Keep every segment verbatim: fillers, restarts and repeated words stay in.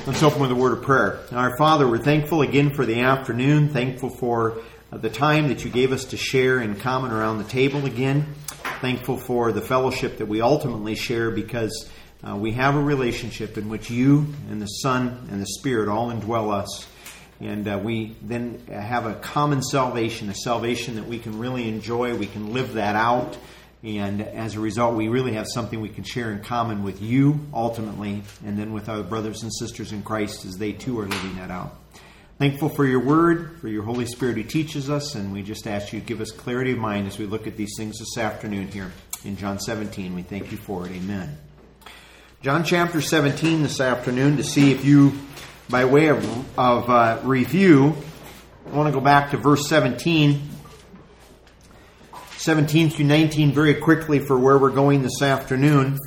Let's open with a word of prayer. Our Father, we're thankful again for the afternoon, thankful for the time that you gave us to share in common around the table again, thankful for the fellowship that we ultimately share because uh, we have a relationship in which you and the Son and the Spirit all indwell us. And uh, we then have a common salvation, a salvation that we can really enjoy, we can live that out. And as a result, we really have something we can share in common with you, ultimately, and then with our brothers and sisters in Christ as they too are living that out. Thankful for your word, for your Holy Spirit who teaches us, and we just ask you to give us clarity of mind as we look at these things this afternoon here in John seventeen. We thank you for it. Amen. John chapter seventeen this afternoon, to see if you, by way of, of uh, review, I want to go back to verse seventeen. seventeen through nineteen very quickly for where we're going this afternoon.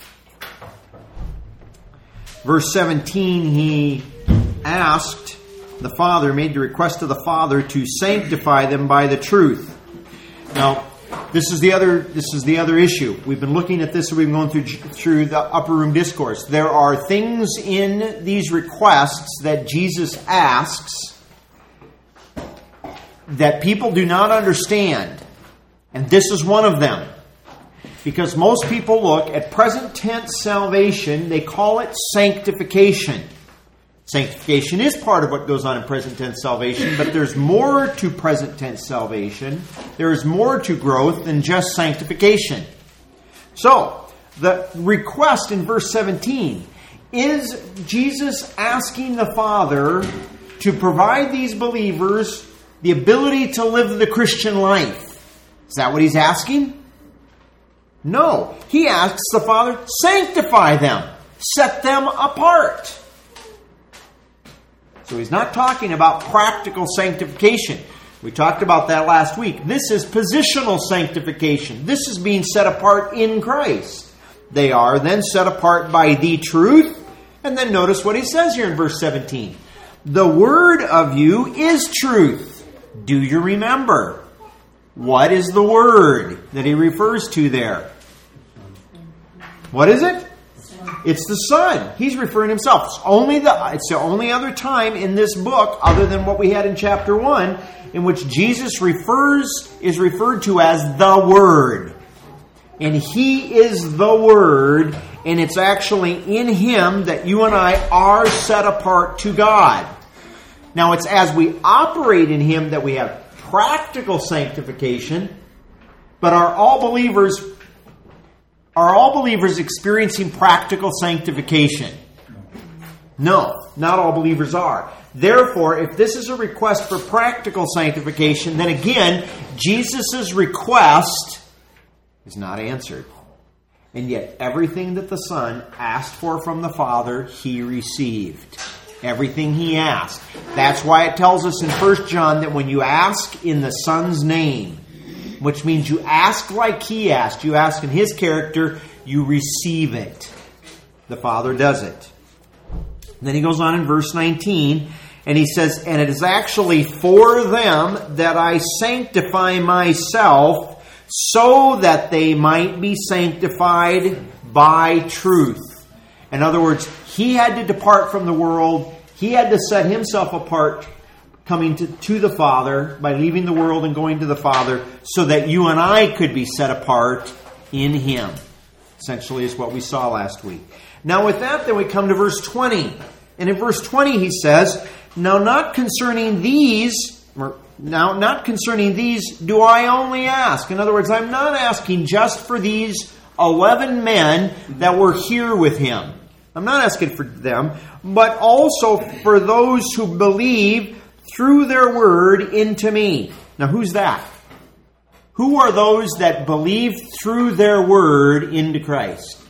Verse seventeen, he asked the Father, made the request of the Father to sanctify them by the truth. Now, this is the other this is the other issue. We've been looking at this, we've been going through through the upper room discourse. There are things in these requests that Jesus asks that people do not understand. And this is one of them. Because most people look at present tense salvation, they call it sanctification. Sanctification is part of what goes on in present tense salvation, but there's more to present tense salvation. There is more to growth than just sanctification. So, the request in verse seventeen, is Jesus asking the Father to provide these believers the ability to live the Christian life? Is that what he's asking? No. He asks the Father, sanctify them. Set them apart. So he's not talking about practical sanctification. We talked about that last week. This is positional sanctification. This is being set apart in Christ. They are then set apart by the truth. And then notice what he says here in verse seventeen. The word of you is truth. Do you remember? What is the word that he refers to there? What is it? It's the Son. He's referring to himself. It's only the it's the only other time in this book, other than what we had in chapter one, in which Jesus refers is referred to as the Word. And He is the Word, and it's actually in Him that you and I are set apart to God. Now, it's as we operate in Him that we have practical sanctification, but are all believers are all believers experiencing practical sanctification? No, not all believers are. Therefore, if this is a request for practical sanctification, then again, Jesus' request is not answered. And yet, everything that the Son asked for from the Father, He received. Everything He asked. That's why it tells us in First John that when you ask in the Son's name, which means you ask like He asked, you ask in His character, you receive it. The Father does it. Then he goes on in verse nineteen, and he says, and it is actually for them that I sanctify myself, so that they might be sanctified by truth. In other words, He had to depart from the world. He had to set Himself apart, coming to, to the Father, by leaving the world and going to the Father, so that you and I could be set apart in Him. Essentially is what we saw last week. Now with that, then we come to verse twenty. And in verse twenty he says, Now not concerning these, or now not concerning these do I only ask. In other words, I'm not asking just for these eleven men that were here with Him. I'm not asking for them, but also for those who believe through their word into me. Now who's that? Who are those that believe through their word into Christ?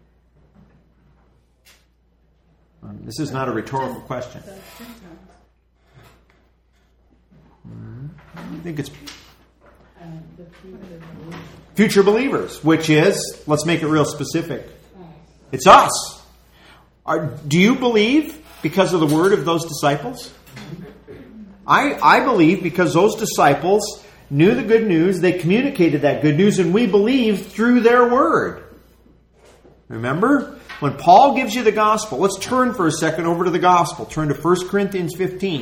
This is not a rhetorical question. I think it's future believers, which is, let's make it real specific. It's us. Are, do you believe because of the word of those disciples? I, I believe because those disciples knew the good news, they communicated that good news, and we believe through their word. Remember? When Paul gives you the gospel, let's turn for a second over to the gospel. Turn to First Corinthians fifteen.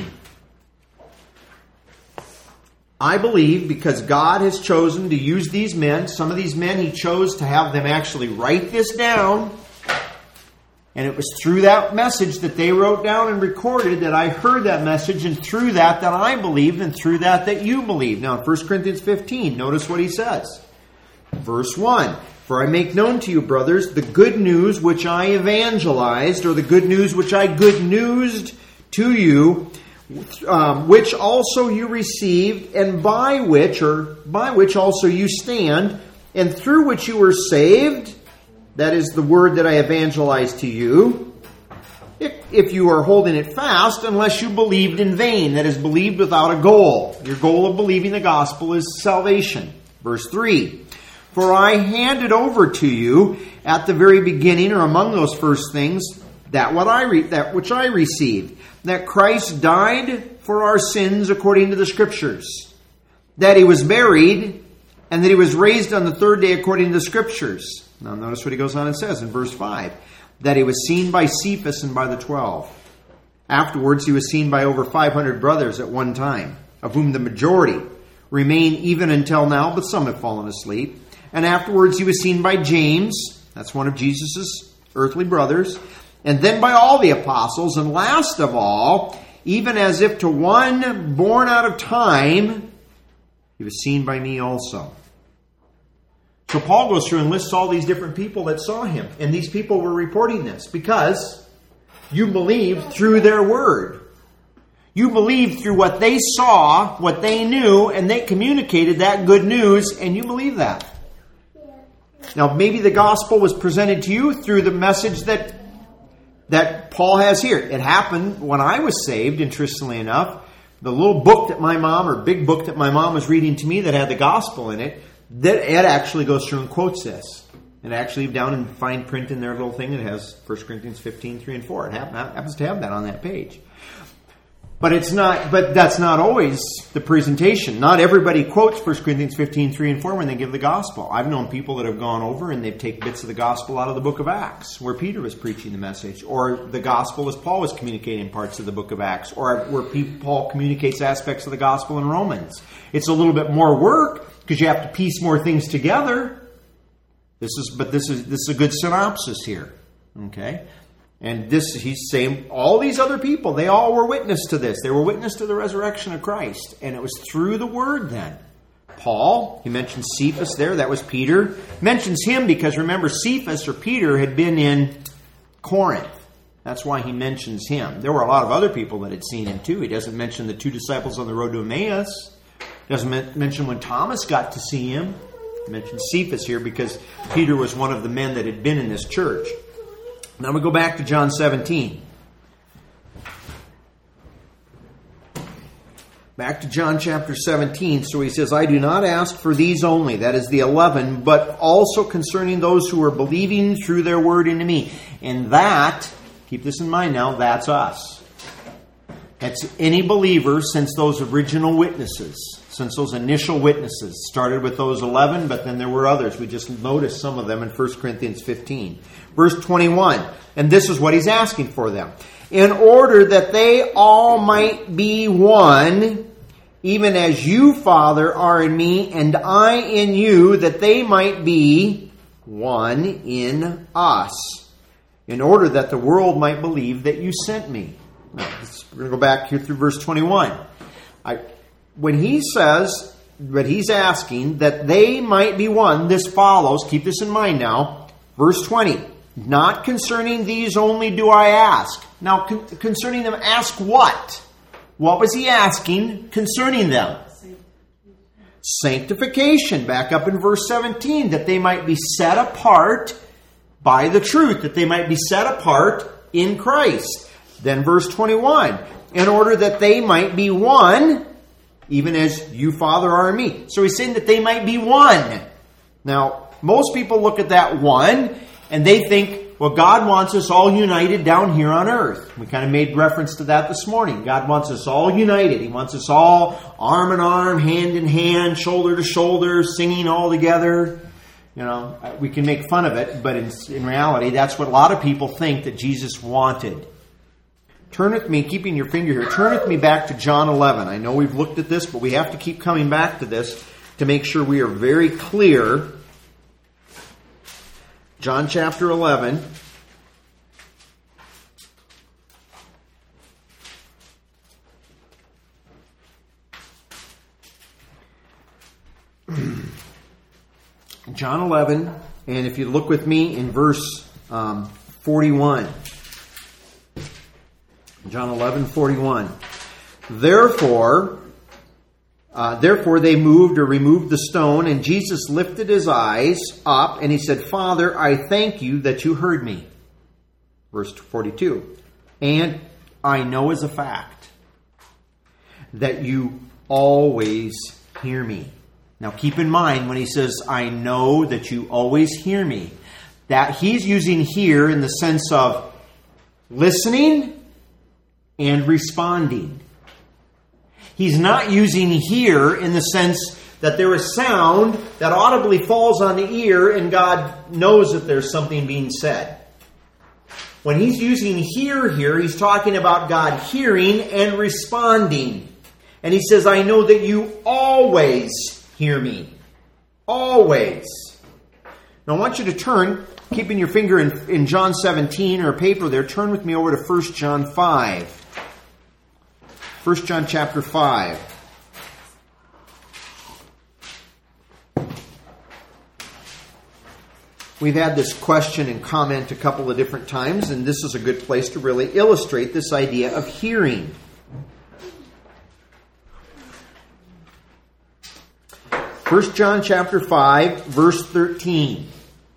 I believe because God has chosen to use these men, some of these men He chose to have them actually write this down. And it was through that message that they wrote down and recorded that I heard that message, and through that that I believed, and through that that you believe. Now, in First Corinthians fifteen, notice what he says. Verse one. For I make known to you, brothers, the good news which I evangelized, or the good news which I good newsed to you, um, which also you received, and by which, or by which also you stand, and through which you were saved. That is the word that I evangelized to you. If, if you are holding it fast, unless you believed in vain, that is, believed without a goal. Your goal of believing the gospel is salvation. Verse three. For I handed over to you at the very beginning, or among those first things, that what I re- that which I received, that Christ died for our sins according to the Scriptures, that He was buried, and that He was raised on the third day according to the Scriptures. Now notice what he goes on and says in verse five, that He was seen by Cephas and by the twelve. Afterwards He was seen by over five hundred brothers at one time, of whom the majority remain even until now, but some have fallen asleep. And afterwards He was seen by James, that's one of Jesus' earthly brothers, and then by all the apostles, and last of all, even as if to one born out of time, He was seen by me also. So Paul goes through and lists all these different people that saw Him, and these people were reporting this because you believed through their word. You believed through what they saw, what they knew, and they communicated that good news, and you believe that. Now, maybe the gospel was presented to you through the message that that Paul has here. It happened when I was saved, interestingly enough. The little book that my mom, or big book that my mom was reading to me that had the gospel in it, that it actually goes through and quotes this. And actually down in fine print in their little thing, it has First Corinthians fifteen, three and four. It happens to have that on that page. But it's not. But that's not always the presentation. Not everybody quotes First Corinthians fifteen, three and four when they give the gospel. I've known people that have gone over and they've taken bits of the gospel out of the book of Acts, where Peter was preaching the message, or the gospel as Paul was communicating parts of the book of Acts, or where Paul communicates aspects of the gospel in Romans. It's a little bit more work because you have to piece more things together. This is, but this is this is a good synopsis here. Okay. And this, he's saying, all these other people, they all were witness to this. They were witness to the resurrection of Christ. And it was through the word then. Paul, he mentions Cephas there, that was Peter. Mentions him because, remember, Cephas or Peter had been in Corinth. That's why he mentions him. There were a lot of other people that had seen him too. He doesn't mention the two disciples on the road to Emmaus. He doesn't mention when Thomas got to see him. He mentions Cephas here because Peter was one of the men that had been in this church. Now we go back to John seventeen. Back to John chapter seventeen. So he says, I do not ask for these only, that is the eleven, but also concerning those who are believing through their word into me. And that, keep this in mind now, that's us. That's any believer since those original witnesses, since those initial witnesses. Started with those eleven, but then there were others. We just noticed some of them in First Corinthians fifteen. Verse twenty-one, and this is what he's asking for them. In order that they all might be one, even as you, Father, are in me, and I in you, that they might be one in us, in order that the world might believe that you sent me. Now, we're going to go back here through verse twenty-one. I, when he says, but he's asking that they might be one, this follows, keep this in mind now, verse twenty. Not concerning these only do I ask. Now, con- concerning them, ask what? What was he asking concerning them? Sanctification. Back up in verse seventeen, that they might be set apart by the truth, that they might be set apart in Christ. Then verse twenty-one, in order that they might be one, even as you, Father, are in me. So he's saying that they might be one. Now, most people look at that one, and they think, well, God wants us all united down here on earth. We kind of made reference to that this morning. God wants us all united. He wants us all arm in arm, hand in hand, shoulder to shoulder, singing all together. You know, we can make fun of it, but in, in reality, that's what a lot of people think that Jesus wanted. Turn with me, keeping your finger here, turn with me back to John eleven. I know we've looked at this, but we have to keep coming back to this to make sure we are very clear. John chapter eleven. John eleven, and if you look with me in verse um, forty-one. John eleven, forty-one. Therefore, uh, therefore they moved or removed the stone, and Jesus lifted his eyes up, and he said, Father, I thank you that you heard me. Verse forty-two. And I know as a fact that you always hear me. Now keep in mind when he says, I know that you always hear me, that he's using hear in the sense of listening and responding. He's not using hear in the sense that there is sound that audibly falls on the ear and God knows that there's something being said. When he's using hear here, he's talking about God hearing and responding. And he says, I know that you always hear me. Always. Now I want you to turn, keeping your finger in, in John seventeen or a paper there, turn with me over to First John five. First John chapter five. We've had this question and comment a couple of different times, and this is a good place to really illustrate this idea of hearing. First John chapter five, verse thirteen.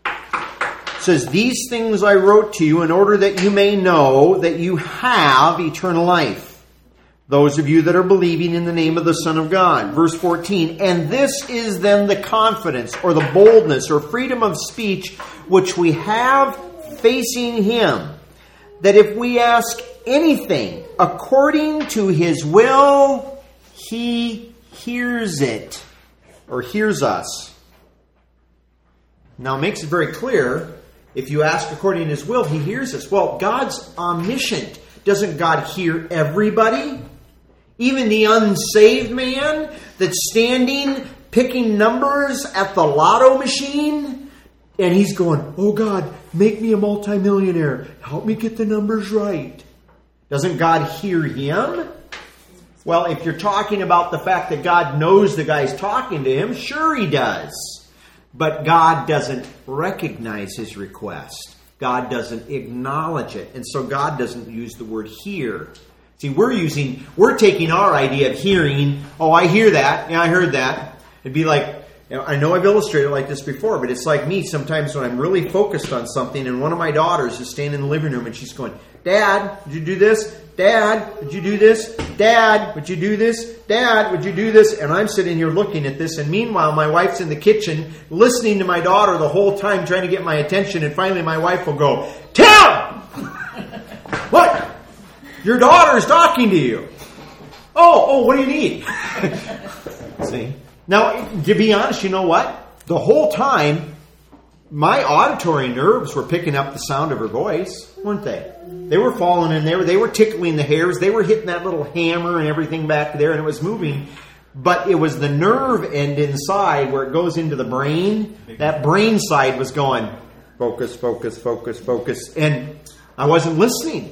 It says, These things I wrote to you in order that you may know that you have eternal life. Those of you that are believing in the name of the Son of God. Verse fourteen. And this is then the confidence or the boldness or freedom of speech which we have facing Him. That if we ask anything according to His will, He hears it. Or hears us. Now it makes it very clear, if you ask according to His will, He hears us. Well, God's omniscient. Doesn't God hear everybody? Even the unsaved man that's standing picking numbers at the lotto machine, and he's going, oh God, make me a multimillionaire. Help me get the numbers right. Doesn't God hear him? Well, if you're talking about the fact that God knows the guy's talking to him, sure He does. But God doesn't recognize his request. God doesn't acknowledge it. And so God doesn't use the word hear. See, we're using, we're taking our idea of hearing, oh, I hear that, yeah, I heard that. It'd be like, you know, I know I've illustrated like this before, but it's like me sometimes when I'm really focused on something and one of my daughters is standing in the living room and she's going, Dad, did you do this? Dad, would you do this? Dad, would you do this? Dad, would you do this? And I'm sitting here looking at this, and meanwhile my wife's in the kitchen listening to my daughter the whole time trying to get my attention, and finally my wife will go, Tim! What? Your daughter's talking to you. Oh, oh, what do you need? See? Now, to be honest, you know what? The whole time, my auditory nerves were picking up the sound of her voice, weren't they? They were falling in there. They were tickling the hairs. They were hitting that little hammer and everything back there, and it was moving. But it was the nerve end inside where it goes into the brain. That brain side was going, focus, focus, focus, focus. And I wasn't listening.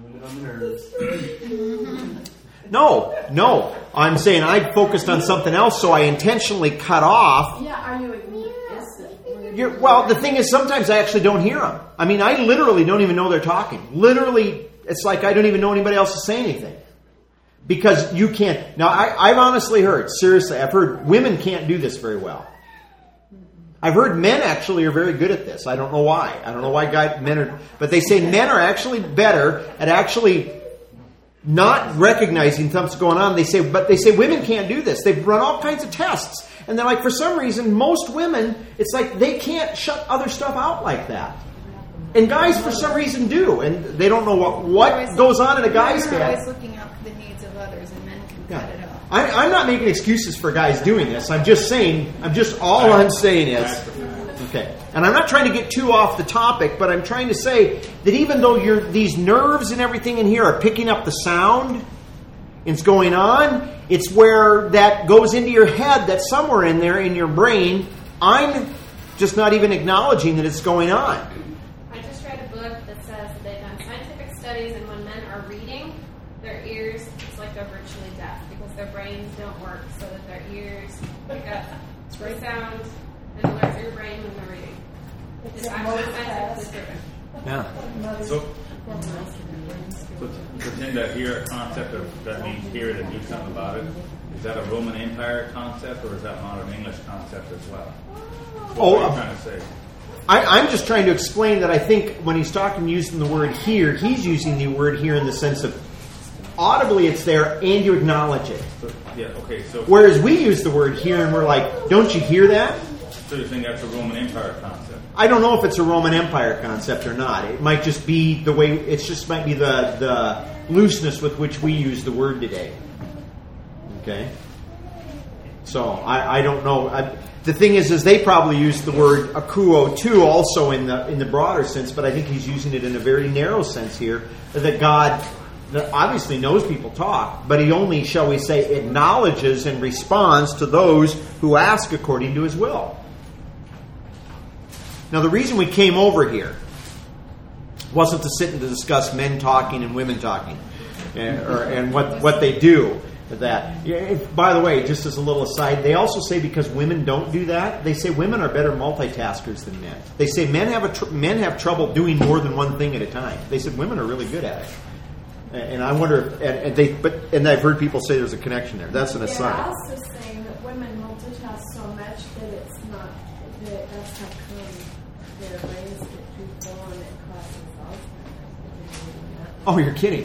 No, no. I'm saying I focused on something else, so I intentionally cut off. Yeah, are you... You're, well, the thing is, sometimes I actually don't hear them. I mean, I literally don't even know they're talking. Literally, it's like I don't even know anybody else is saying anything. Because you can't... Now, I, I've honestly heard, seriously, I've heard women can't do this very well. I've heard men actually are very good at this. I don't know why. I don't know why guys, men are... But they say men are actually better at actually not recognizing something's going on. They say, but they say women can't do this. They've run all kinds of tests. And they're like, for some reason, most women, it's like they can't shut other stuff out like that. And guys, for some reason, do. And they don't know what, what goes on in a guy's head. They're always looking out for the needs of others, and men can Yeah. cut it off. I, I'm not making excuses for guys doing this. I'm just saying, I'm just, all I'm saying is, Okay. And I'm not trying to get too off the topic, but I'm trying to say that even though you're, these nerves and everything in here are picking up the sound, it's going on, it's where that goes into your head, that somewhere in there in your brain, I'm just not even acknowledging that it's going on. I just read a book that says that they've done scientific studies, and when men are reading, their ears, it's like they're virtually deaf because their brains don't work so that their ears pick up the sound and alert your brain when they're reading. It's actually scientifically proven. Yeah. So, so the thing that here concept of that means hear it and do something about it, is that a Roman Empire concept or is that not an English concept as well? What Oh, are you um, trying to say? I, I'm just trying to explain that I think when he's talking using the word hear, he's using the word hear in the sense of audibly it's there and you acknowledge it. So, yeah, okay, so, Whereas we use the word hear and we're like, don't you hear that? so you think that's a Roman Empire concept? I don't know if it's a Roman Empire concept or not. It might just be the way, it just might be the, the looseness with which we use the word today. Okay? So, I, I don't know. I, the thing is, is they probably use the word akuo too, also in the in the broader sense, but I think he's using it in a very narrow sense here, that God that obviously knows people talk, but he only, shall we say, acknowledges and responds to those who ask according to his will. Now, the reason we came over here wasn't to sit and to discuss men talking and women talking, and, or, and what, what they do. That, if, by the way, just as a little aside, they also say because women don't do that, they say women are better multitaskers than men. They say men have a tr- men have trouble doing more than one thing at a time. They said women are really good at it. And I wonder, if, and, and they, but and I've heard people say there's a connection there. That's an aside. They're also saying that women multitask so much that it's not, that that's how come their brains get too full and it causes Alzheimer's. Oh, you're kidding.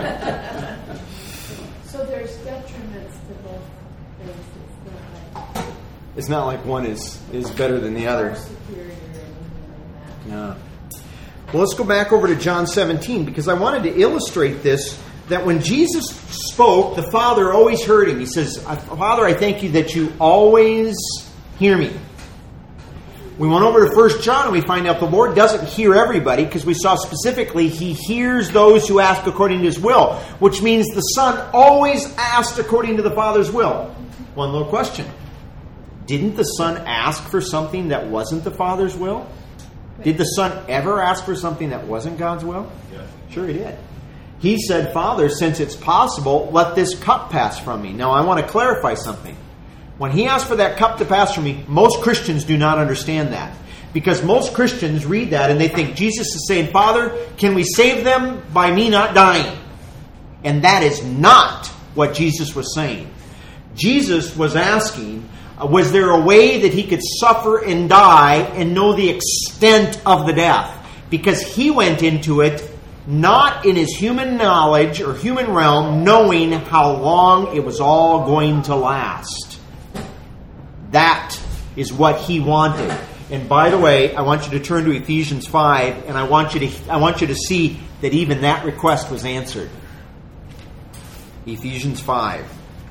So there's detriments to both things. It's not like It's not like one is, is better than the other. far superior or anything like that. Yeah. Well, let's go back over to John seventeen, because I wanted to illustrate this, that when Jesus spoke, the Father always heard him. He says, Father, I thank you that you always hear me. We went over to First John and we find out the Lord doesn't hear everybody, because we saw specifically he hears those who ask according to his will, which means the Son always asked according to the Father's will. One little question. Didn't the Son ask for something that wasn't the Father's will? Did the Son ever ask for something that wasn't God's will? Yes. Sure he did. He said, Father, since it's possible, let this cup pass from me. Now I want to clarify something. When he asked for that cup to pass from me, most Christians do not understand that. Because most Christians read that and they think Jesus is saying, Father, can we save them by me not dying? And that is not what Jesus was saying. Jesus was asking, was there a way that he could suffer and die and know the extent of the death? Because he went into it not in his human knowledge or human realm, knowing how long it was all going to last. That is what he wanted. And by the way, I want you to turn to Ephesians five, and I want you to I want you to see that even that request was answered. Ephesians five.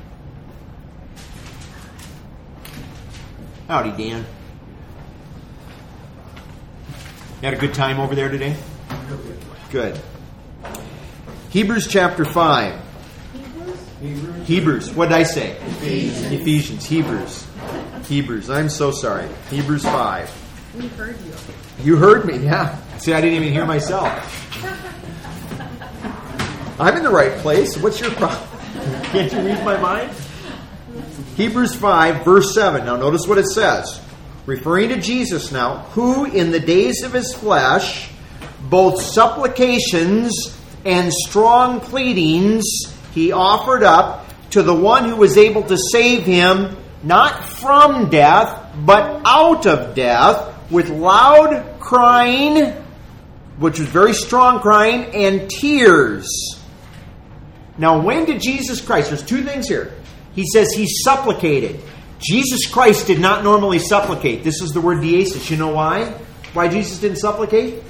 Howdy, Dan. You had a good time over there today? Good. Hebrews chapter five. Hebrews? Hebrews. What did I say? Ephesians. Ephesians. Hebrews. Hebrews. I'm so sorry. Hebrews five. We heard you. You heard me, yeah. See, I didn't even hear myself. I'm in the right place. What's your problem? Can't you read my mind? Hebrews five, verse seven. Now notice what it says. Referring to Jesus now, who in the days of his flesh, both supplications and strong pleadings he offered up to the one who was able to save him, not from death, but out of death, with loud crying, which was very strong crying, and tears. Now, when did Jesus Christ, there's two things here. He says he supplicated. Jesus Christ did not normally supplicate. This is the word diesis. You know why? Why Jesus didn't supplicate?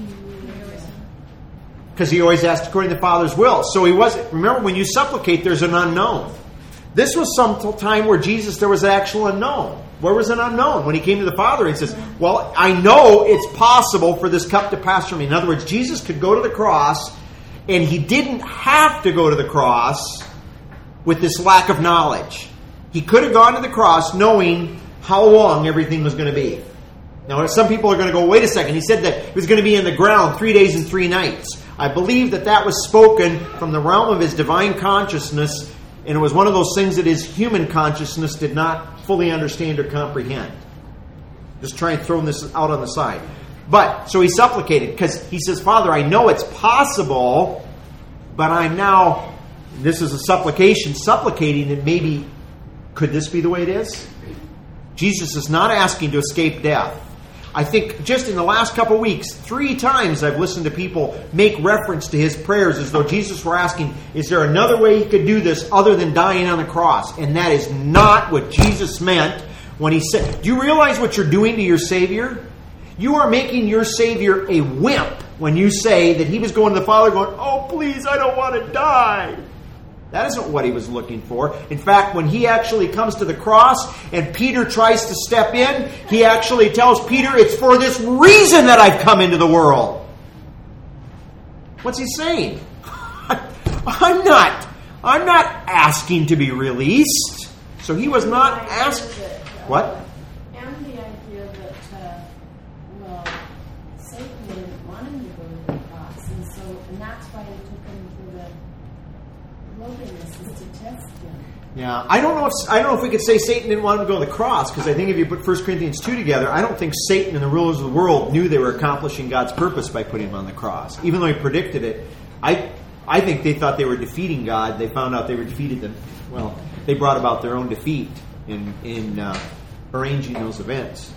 Because he always asked according to the Father's will. So he wasn't. Remember, when you supplicate, there's an unknown. This was some time where Jesus, there was an actual unknown. Where was it unknown? When he came to the Father, he says, well, I know it's possible for this cup to pass from me. In other words, Jesus could go to the cross, and he didn't have to go to the cross with this lack of knowledge. He could have gone to the cross knowing how long everything was going to be. Now, some people are going to go, wait a second. He said that it was going to be in the ground three days and three nights. I believe that that was spoken from the realm of his divine consciousness, and it was one of those things that his human consciousness did not fully understand or comprehend. Just try and throw this out on the side. But, so he supplicated, because he says, Father, I know it's possible, but I'm now, this is a supplication, supplicating that maybe, could this be the way it is? Jesus is not asking to escape death. I think just in the last couple of weeks, three times I've listened to people make reference to his prayers as though Jesus were asking, is there another way he could do this other than dying on the cross? And that is not what Jesus meant when he said, do you realize what you're doing to your Savior? You are making your Savior a wimp when you say that he was going to the Father going, oh, please, I don't want to die. That isn't what he was looking for. In fact, when he actually comes to the cross and Peter tries to step in, he actually tells Peter, it's for this reason that I've come into the world. What's he saying? I'm not, I'm not asking to be released. So he was not asking. What? And the idea that, uh, well, Satan didn't want him to go to the cross, and so, and that's why he took him to the wilderness to test him. Yeah, I don't know if I don't know if we could say Satan didn't want him to go to the cross, because I think if you put First Corinthians two together, I don't think Satan and the rulers of the world knew they were accomplishing God's purpose by putting him on the cross. Even though he predicted it, I I think they thought they were defeating God. They found out they were defeated. Them. Well, they brought about their own defeat in in uh, arranging those events.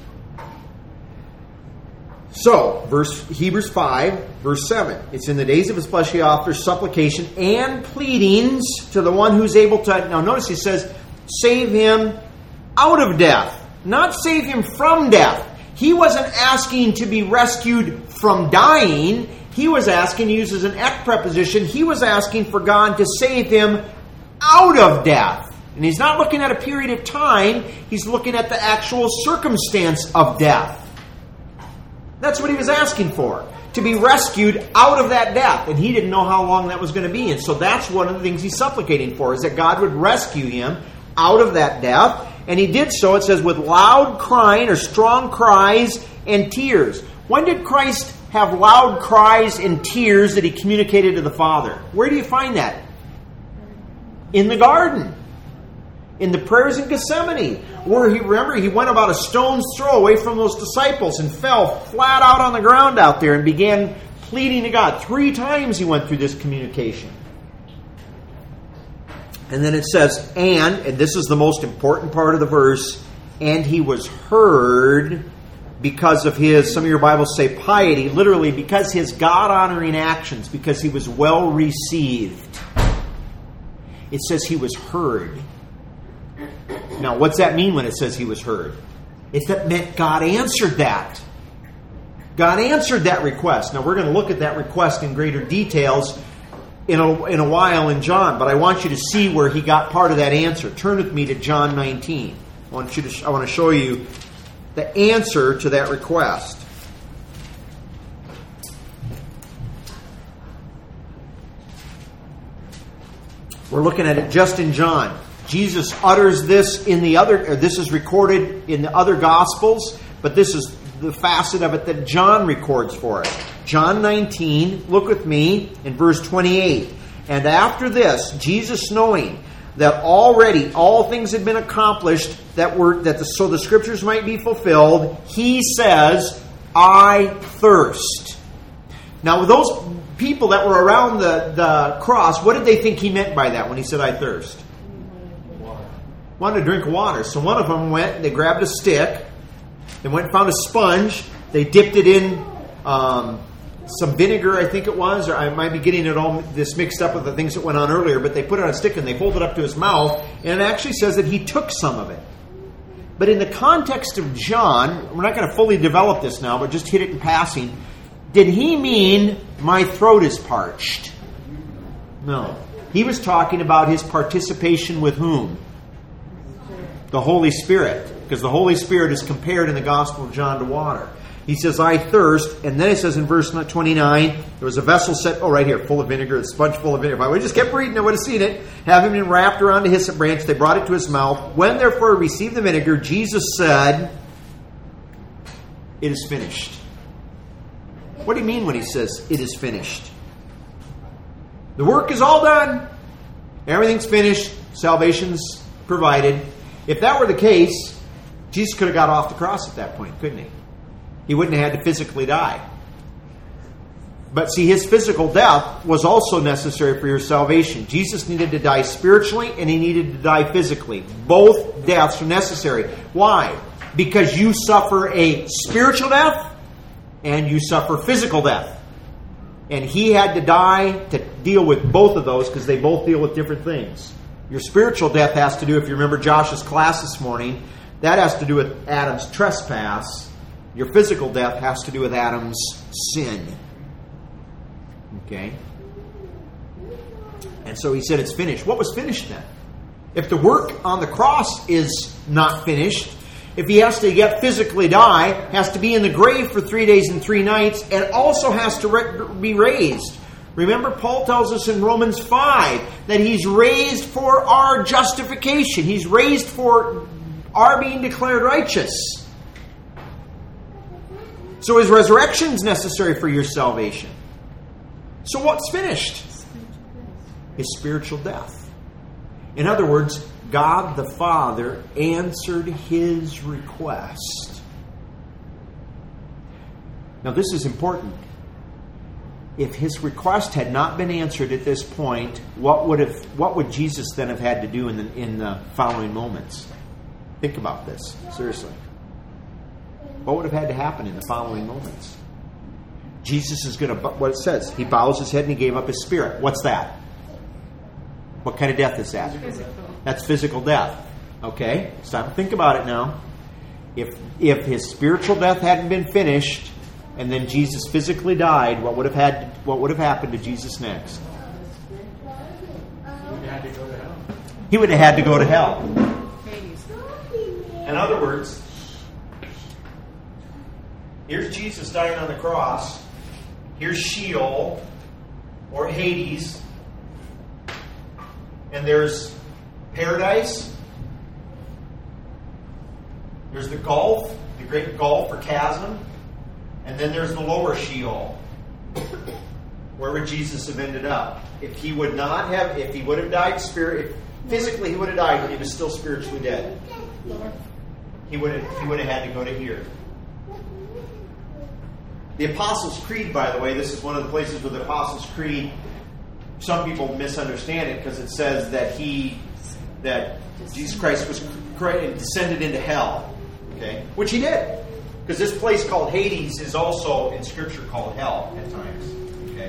So, verse Hebrews five, verse seven. It's in the days of his flesh he offers supplication and pleadings to the one who's able to... Now notice he says, save him out of death. Not save him from death. He wasn't asking to be rescued from dying. He was asking, he uses an ek preposition, he was asking for God to save him out of death. And he's not looking at a period of time, he's looking at the actual circumstance of death. That's what he was asking for, to be rescued out of that death. And he didn't know how long that was going to be. And so that's one of the things he's supplicating for, is that God would rescue him out of that death. And he did so, it says, with loud crying or strong cries and tears. When did Christ have loud cries and tears that he communicated to the Father? Where do you find that? In the garden. In the prayers in Gethsemane, where he, remember, he went about a stone's throw away from those disciples and fell flat out on the ground out there and began pleading to God. Three times he went through this communication. And then it says, and, and this is the most important part of the verse, and he was heard because of his, some of your Bibles say piety, literally because his God-honoring actions, because he was well received. It says he was heard. Now, what's that mean when it says he was heard? It that meant God answered that. God answered that request. Now, we're going to look at that request in greater details in a, in a while in John, but I want you to see where he got part of that answer. Turn with me to John nineteen. I want you to, I want to show you the answer to that request. We're looking at it just in John. Jesus utters this in the other, or this is recorded in the other Gospels, but this is the facet of it that John records for us. John nineteen, look with me in verse twenty-eight. And after this, Jesus, knowing that already all things had been accomplished that were that the, so the Scriptures might be fulfilled, he says, I thirst. Now, those people that were around the, the cross, what did they think he meant by that when he said, I thirst? Wanted to drink water. So one of them went, they grabbed a stick, they went and found a sponge, they dipped it in um, some vinegar, I think it was, or I might be getting it all this mixed up with the things that went on earlier, but they put it on a stick and they pulled it up to his mouth, and it actually says that he took some of it. But in the context of John, we're not going to fully develop this now, but just hit it in passing, did he mean my throat is parched? No. He was talking about his participation with whom? The Holy Spirit. because the Holy Spirit is compared in the Gospel of John to water. He says, I thirst. And then it says in verse twenty-nine, there was a vessel set, oh, right here, full of vinegar, a sponge full of vinegar. If I would have just kept reading, I would have seen it. Having been wrapped around a hyssop branch, they brought it to his mouth. When therefore he received the vinegar, Jesus said, it is finished. What do you mean when he says, it is finished? The work is all done. Everything's finished. Salvation's provided. If that were the case, Jesus could have got off the cross at that point, couldn't he? He wouldn't have had to physically die. But see, his physical death was also necessary for your salvation. Jesus needed to die spiritually and he needed to die physically. Both deaths are necessary. Why? Because you suffer a spiritual death and you suffer physical death. And he had to die to deal with both of those because they both deal with different things. Your spiritual death has to do, if you remember Josh's class this morning, that has to do with Adam's trespass. Your physical death has to do with Adam's sin. Okay? And so he said it's finished. What was finished then? If the work on the cross is not finished, if he has to yet physically die, has to be in the grave for three days and three nights, and also has to re- be raised. Remember, Paul tells us in Romans five that he's raised for our justification. He's raised for our being declared righteous. So his resurrection is necessary for your salvation. So what's finished? His spiritual death. In other words, God the Father answered his request. Now this is important. If his request had not been answered at this point, what would have what would Jesus then have had to do in the in the following moments? Think about this, seriously. What would have had to happen in the following moments? Jesus is going to, what it says, he bows his head and he gave up his spirit. What's that? What kind of death is that? Physical. That's physical death. Okay? Stop and think about it now. If if his spiritual death hadn't been finished, and then Jesus physically died, what would have had? What would have happened to Jesus next? He would have had to go to hell. Hades. In other words, here's Jesus dying on the cross. Here's Sheol, or Hades. And there's paradise. There's the gulf, the great gulf or chasm. And then there's the lower Sheol. Where would Jesus have ended up? If he would not have, if he would have died spirit, if physically he would have died, but he was still spiritually dead. He would have, he would have had to go to here. The Apostles' Creed, by the way, this is one of the places where the Apostles' Creed, some people misunderstand it because it says that he, that Jesus Christ was descended into hell. Okay? Which he did. Because this place called Hades is also in Scripture called hell at times. Okay?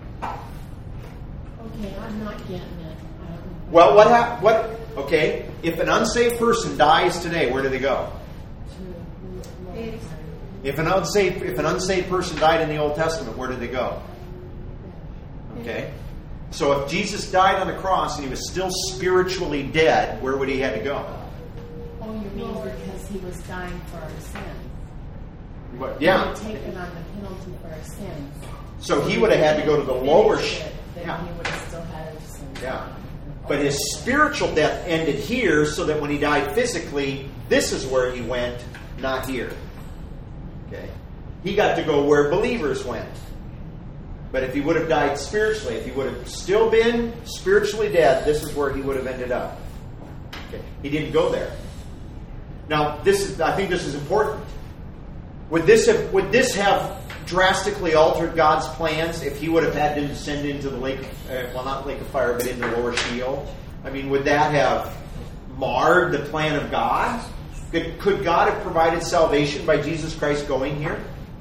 Okay, I'm not getting it. Well, what hap- what? Okay, if an unsaved person dies today, where do they go? Hades. If an unsaved if an unsaved person died in the Old Testament, where did they go? Okay, so if Jesus died on the cross and he was still spiritually dead, where would he have to go? Oh, you mean because he was dying for our sins? But, He yeah. had taken on the penalty for our sins. So he would have had to go to the lower. Sh- Then yeah. he would have still had our sins. Yeah. But his spiritual death ended here, so that when he died physically, this is where he went, not here. Okay. He got to go where believers went. But if he would have died spiritually, if he would have still been spiritually dead, this is where he would have ended up. Okay. He didn't go there. Now, this is, I think this is important. Would this have would this have drastically altered God's plans if he would have had to descend into the lake, uh, well, not lake of fire, but into lower Sheol? I mean, would that have marred the plan of God? Could, could God have provided salvation by Jesus Christ going here?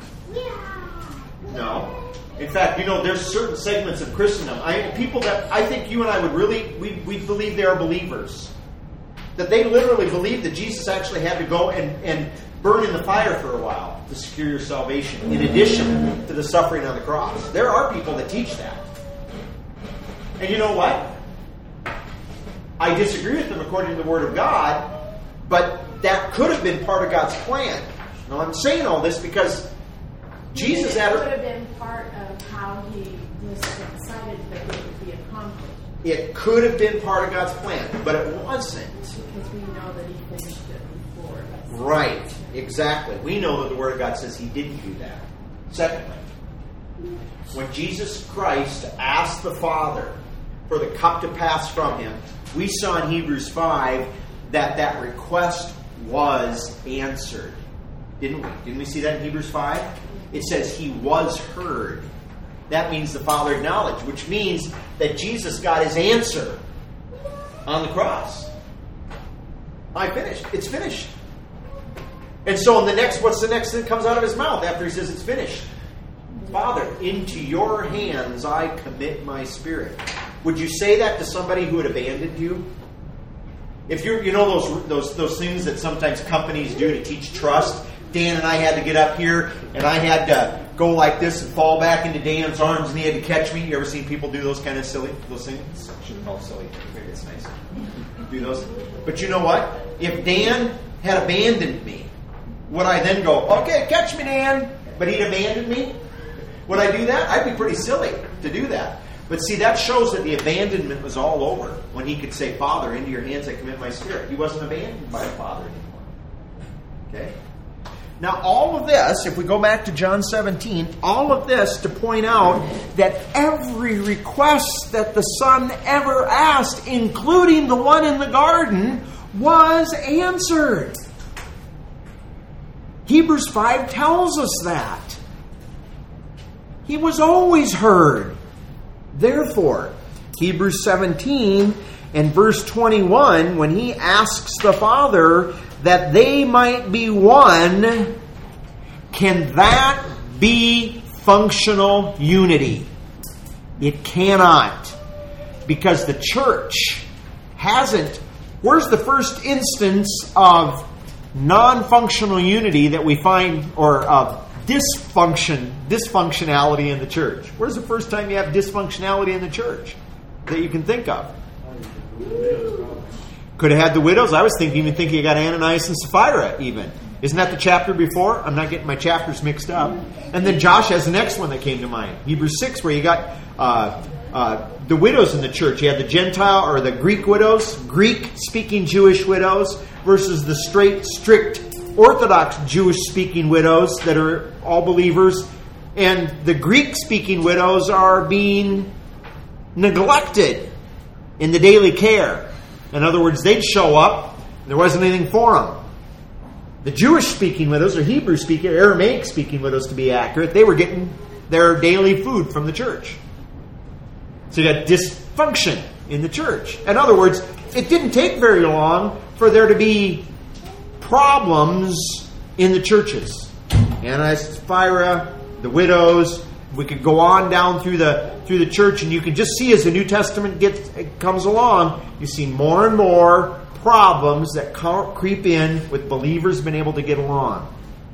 No. In fact, you know, there's certain segments of Christendom, I, people that I think you and I would really, we, we believe they are believers. That they literally believe that Jesus actually had to go and, and burn in the fire for a while to secure your salvation, in addition to the suffering on the cross. There are people that teach that. And you know what? I disagree with them according to the Word of God, but that could have been part of God's plan. Now, I'm saying all this because Jesus it had would a, have been part of how he decided that it would be accomplished. it could have been part of God's plan, but it wasn't. Because we know that he finished it before. Right, exactly. We know that the Word of God says he didn't do that. Secondly, when Jesus Christ asked the Father for the cup to pass from him, we saw in Hebrews five that that request was answered. Didn't we? Didn't we see that in Hebrews five? It says he was heard. That means the Father acknowledged, which means that Jesus got his answer on the cross. I finished. It's finished. And so in the next, what's the next thing that comes out of his mouth after he says it's finished? Father, into your hands I commit my spirit. Would you say that to somebody who had abandoned you? If you're, you know those those those things that sometimes companies do to teach trust. Dan and I had to get up here, and I had to go like this and fall back into Dan's arms, and he had to catch me. You ever seen people do those kind of silly those things? I shouldn't call it silly. Maybe it's nice. Do those. But you know what? If Dan had abandoned me, would I then go, okay, catch me, Dan? But he'd abandoned me? Would I do that? I'd be pretty silly to do that. But see, that shows that the abandonment was all over when he could say, Father, into your hands I commit my spirit. He wasn't abandoned by the Father anymore. Okay? Now, all of this, if we go back to John seventeen, all of this to point out that every request that the Son ever asked, including the one in the garden, was answered. Hebrews five tells us that. He was always heard. Therefore, Hebrews seventeen and verse twenty-one, when he asks the Father that they might be one, can that be functional unity? It cannot. Because the church hasn't. Where's the first instance of non-functional unity that we find, or of dysfunction, dysfunctionality in the church? Where's the first time you have dysfunctionality in the church that you can think of? Could have had the widows. I was thinking, even thinking you got Ananias and Sapphira even. Isn't that the chapter before? I'm not getting my chapters mixed up. And then Josh has the next one that came to mind. Hebrews six, where you got uh, uh, the widows in the church. You had the Gentile or the Greek widows, Greek-speaking Jewish widows, versus the straight, strict, Orthodox Jewish-speaking widows that are all believers. And the Greek-speaking widows are being neglected in the daily care. In other words, they'd show up, and there wasn't anything for them. The Jewish-speaking widows, or Hebrew-speaking, Aramaic-speaking widows to be accurate, they were getting their daily food from the church. So you got dysfunction in the church. In other words, it didn't take very long for there to be problems in the churches. Ananias and Sapphira, the widows. We could go on down through the through the church, and you can just see as the New Testament gets comes along, you see more and more problems that creep in with believers being able to get along.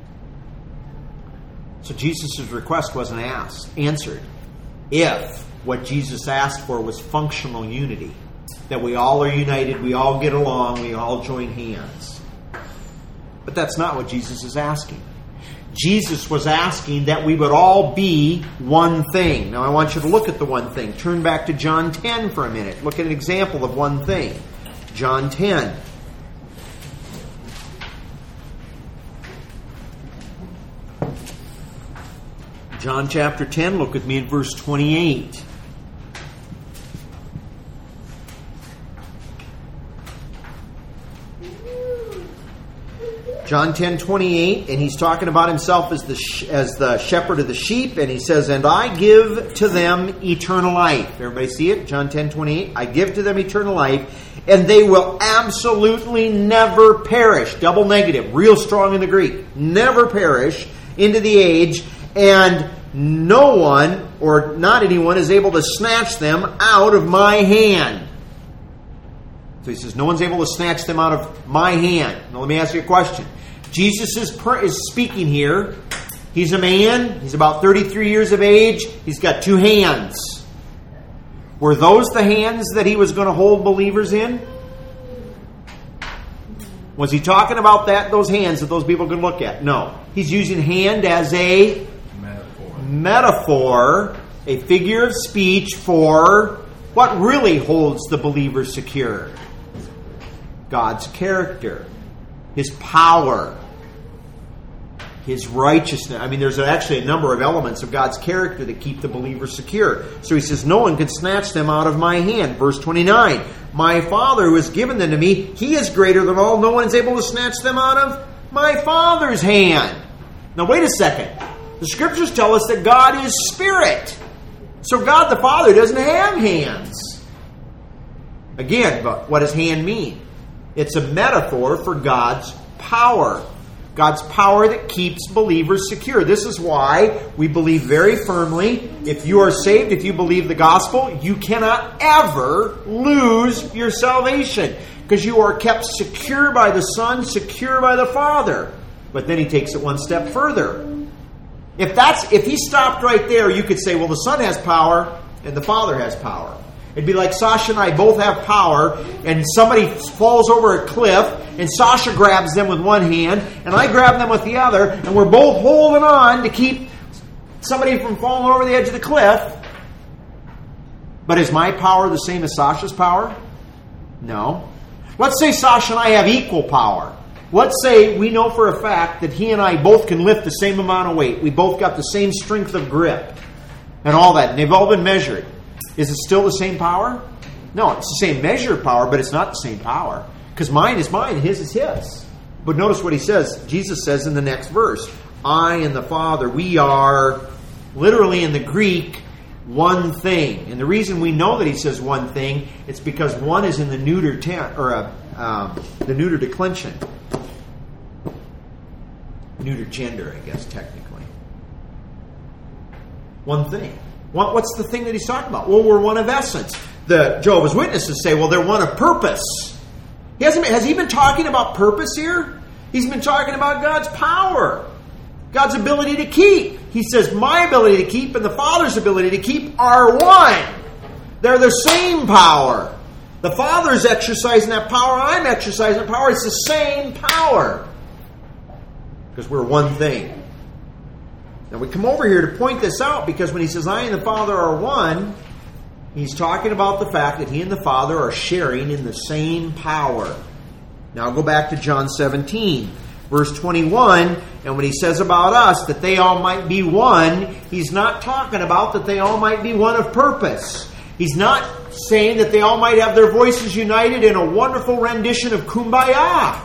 So Jesus' request wasn't asked, answered. If what Jesus asked for was functional unity, that we all are united, we all get along, we all join hands. But that's not what Jesus is asking. Jesus was asking that we would all be one thing. Now I want you to look at the one thing. Turn back to John ten for a minute. Look at an example of one thing. John ten. John chapter ten, look with me at verse twenty-eight. John ten twenty-eight, and he's talking about himself as the sh- as the shepherd of the sheep, and he says, "And I give to them eternal life." Everybody see it? John ten twenty-eight. I give to them eternal life, and they will absolutely never perish. Double negative, real strong in the Greek. Never perish into the age, and no one, or not anyone, is able to snatch them out of my hand. So he says, no one's able to snatch them out of my hand. Now let me ask you a question. Jesus is, per- is speaking here. He's a man. He's about thirty-three years of age. He's got two hands. Were those the hands that he was going to hold believers in? Was he talking about that, those hands that those people could look at? No. He's using hand as a Metaphor. metaphor, a figure of speech for what really holds the believer secure. God's character, His power, His righteousness. I mean, there's actually a number of elements of God's character that keep the believer secure. So he says, no one can snatch them out of my hand. Verse twenty-nine, my Father who has given them to me, He is greater than all. No one is able to snatch them out of my Father's hand. Now wait a second. The Scriptures tell us that God is Spirit. So God the Father doesn't have hands. Again, but what does hand mean? It's a metaphor for God's power. God's power that keeps believers secure. This is why we believe very firmly, if you are saved, if you believe the gospel, you cannot ever lose your salvation. Because you are kept secure by the Son, secure by the Father. But then he takes it one step further. If that's if he stopped right there, you could say, well, the Son has power and the Father has power. It'd be like Sasha and I both have power, and somebody falls over a cliff, and Sasha grabs them with one hand, and I grab them with the other, and we're both holding on to keep somebody from falling over the edge of the cliff. But is my power the same as Sasha's power? No. Let's say Sasha and I have equal power. Let's say we know for a fact that he and I both can lift the same amount of weight. We both got the same strength of grip and all that, and they've all been measured. Is it still the same power? No, it's the same measure of power, but it's not the same power. Because mine is mine, his is his. But notice what he says. Jesus says in the next verse, I and the Father, we are, literally in the Greek, one thing. And the reason we know that he says one thing, it's because one is in the neuter tense, or a, um, the neuter declension. Neuter gender, I guess, technically. One thing. What's the thing that he's talking about? Well, we're one of essence. The Jehovah's Witnesses say, well, they're one of purpose. He hasn't, has he been talking about purpose here? He's been talking about God's power. God's ability to keep. He says, my ability to keep and the Father's ability to keep are one. They're the same power. The Father's exercising that power. I'm exercising that power. It's the same power. Because we're one thing. Now we come over here to point this out because when he says, I and the Father are one, he's talking about the fact that he and the Father are sharing in the same power. Now I'll go back to John seventeen, verse twenty-one, and when he says about us that they all might be one, he's not talking about that they all might be one of purpose. He's not saying that they all might have their voices united in a wonderful rendition of Kumbaya.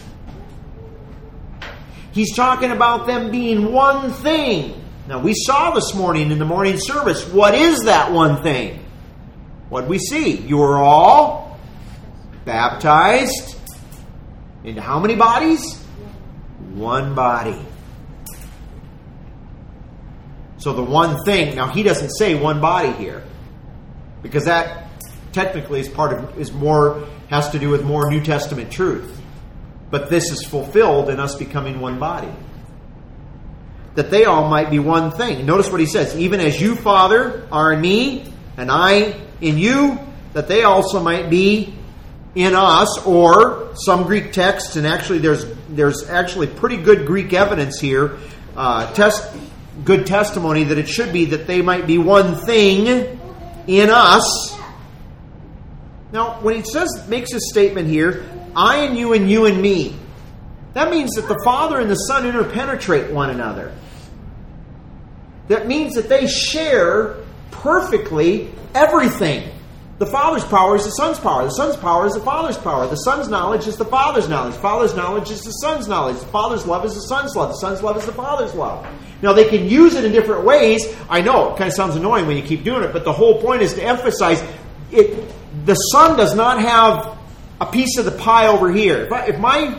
He's talking about them being one thing. Now, we saw this morning in the morning service, what is that one thing? What did we see? You are all baptized into how many bodies? One body. So the one thing, now he doesn't say one body here, because that technically is part of, is more, has to do with more New Testament truth. But this is fulfilled in us becoming one body. That they all might be one thing. Notice what he says. Even as you, Father, are in me, and I in you, that they also might be in us. Or some Greek texts, and actually there's there's actually pretty good Greek evidence here. Uh, test, good testimony that it should be that they might be one thing in us. Now, when he says, makes a statement here, I and you and you and me. That means that the Father and the Son interpenetrate one another. That means that they share perfectly everything. The Father's power is the Son's power. The Son's power is the Father's power. The Son's knowledge is the Father's knowledge. The Father's knowledge is the Son's knowledge. The Father's love is the Son's love. The Son's love is the Father's love. Now, they can use it in different ways. I know, it kind of sounds annoying when you keep doing it, but the whole point is to emphasize it. The Son does not have a piece of the pie over here. If, I, if my...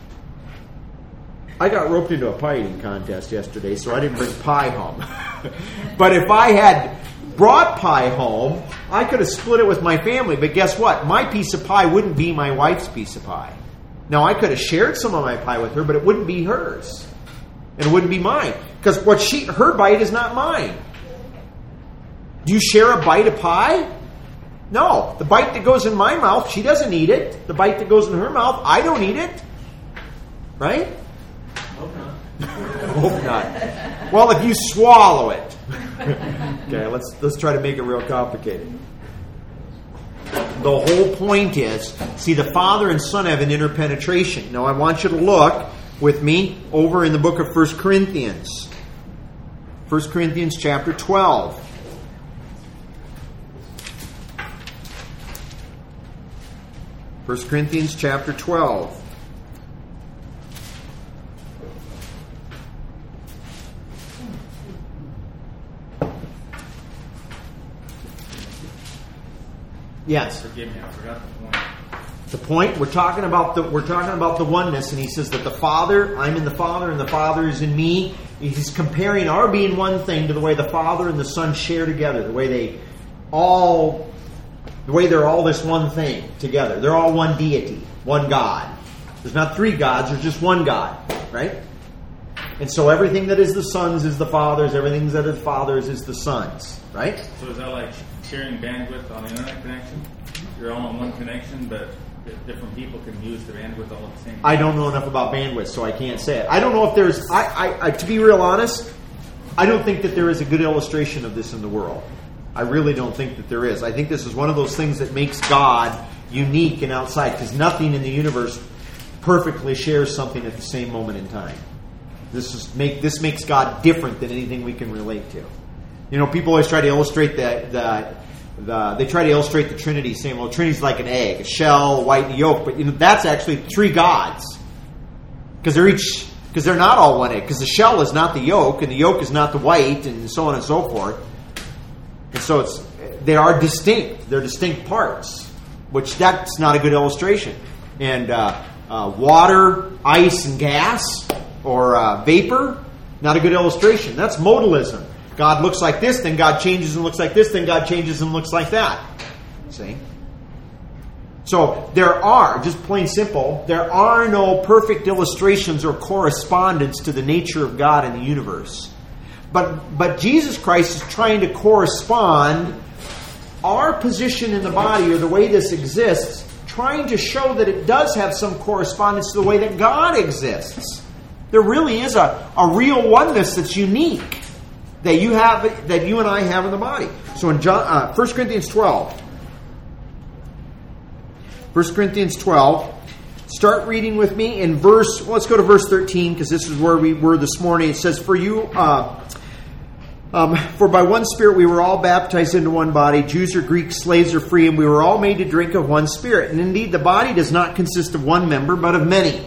I got roped into a pie eating contest yesterday, so I didn't bring pie home. But if I had brought pie home, I could have split it with my family. But guess what? My piece of pie wouldn't be my wife's piece of pie. Now, I could have shared some of my pie with her, but it wouldn't be hers. And it wouldn't be mine. Because what she, her bite is not mine. Do you share a bite of pie? No. The bite that goes in my mouth, she doesn't eat it. The bite that goes in her mouth, I don't eat it. Right? Hope not. Hope not. Well, if you swallow it. Okay, let's let's try to make it real complicated. The whole point is, see, the Father and Son have an interpenetration. Now, I want you to look with me over in the book of First Corinthians. First Corinthians chapter twelve. First Corinthians chapter twelve. Yes. Forgive me, I forgot the point. The point we're talking about the we're talking about the oneness, and he says that the Father, I'm in the Father, and the Father is in me. He's comparing our being one thing to the way the Father and the Son share together, the way they all, the way they're all this one thing together. They're all one deity, one God. There's not three gods. There's just one God, right? And so everything that is the Son's is the Father's. Everything that is the Father's is the Son's, right? So is that like sharing bandwidth on the internet connection? You're all on one connection, but different people can use the bandwidth all at the same time. I don't know enough about bandwidth, so I can't say it. I don't know if there's... I, I, I, to be real honest, I don't think that there is a good illustration of this in the world. I really don't think that there is. I think this is one of those things that makes God unique and outside, because nothing in the universe perfectly shares something at the same moment in time. This is make this makes God different than anything we can relate to. You know, people always try to illustrate the, the, the they try to illustrate the Trinity, saying, well, Trinity's like an egg, a shell, a white, and a yolk. But you know, that's actually three gods, because they're each because they're not all one egg. Because the shell is not the yolk, and the yolk is not the white, and so on and so forth. And so it's they are distinct. They're distinct parts, which that's not a good illustration. And uh, uh, water, ice, and gas, or uh, vapor, not a good illustration. That's modalism. God looks like this, then God changes and looks like this, then God changes and looks like that. See? So there are, just plain simple, there are no perfect illustrations or correspondence to the nature of God in the universe. But but Jesus Christ is trying to correspond our position in the body, or the way this exists, trying to show that it does have some correspondence to the way that God exists. There really is a, a real oneness that's unique that you have, that you and I have in the body. So in John, uh, First Corinthians twelve, First Corinthians twelve, start reading with me in verse. Well, let's go to verse thirteen, because this is where we were this morning. It says, "For you, uh, um, for by one Spirit we were all baptized into one body, Jews or Greeks, slaves or free, and we were all made to drink of one Spirit. And indeed, the body does not consist of one member, but of many.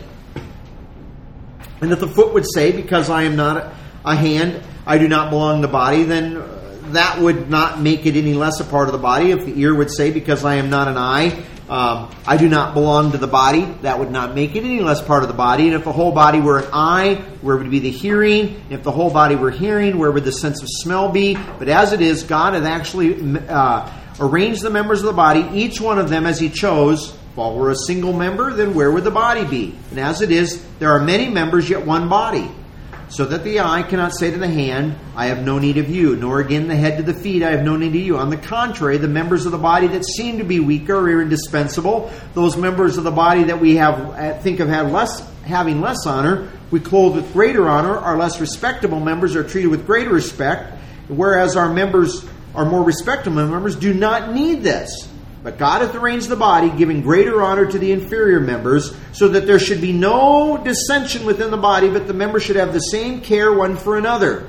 And if the foot would say, because I am not a hand, I do not belong to the body, then that would not make it any less a part of the body. If the ear would say, because I am not an eye, um, I do not belong to the body, that would not make it any less part of the body. And if the whole body were an eye, where would be the hearing? And if the whole body were hearing, where would the sense of smell be? But as it is, God hath actually uh, arranged the members of the body, each one of them as He chose. If all were a single member, then where would the body be? And as it is, there are many members, yet one body. So that the eye cannot say to the hand, I have no need of you, nor again the head to the feet, I have no need of you. On the contrary, the members of the body that seem to be weaker are indispensable. Those members of the body that we have think of have less, having less honor, we clothe with greater honor. Our less respectable members are treated with greater respect, whereas our members, our more respectable members, do not need this. But God hath arranged the body, giving greater honor to the inferior members, so that there should be no dissension within the body, but the members should have the same care one for another.